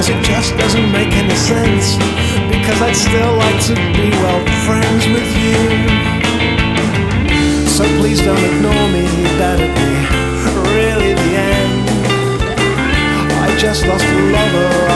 Cause it just doesn't make any sense, because I'd still like to be, well, friends with you. So please don't ignore me, that'd be really the end. I just lost a lover